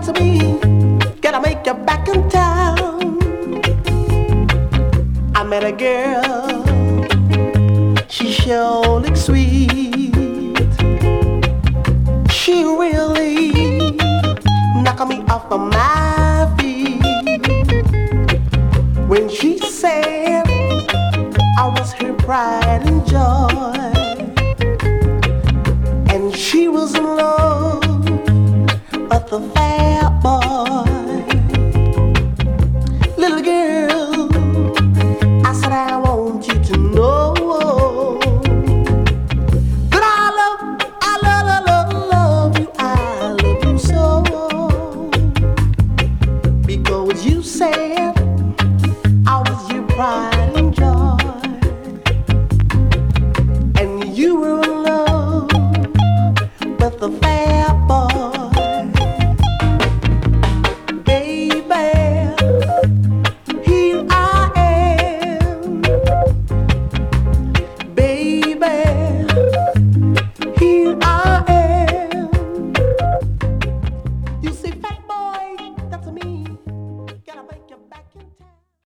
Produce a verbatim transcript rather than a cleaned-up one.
to me. Gotta make you back in town. I met a girl, she sure looks sweet. She really knocked me off of my feet when she said I was her pride and joy, and she was in love with the fair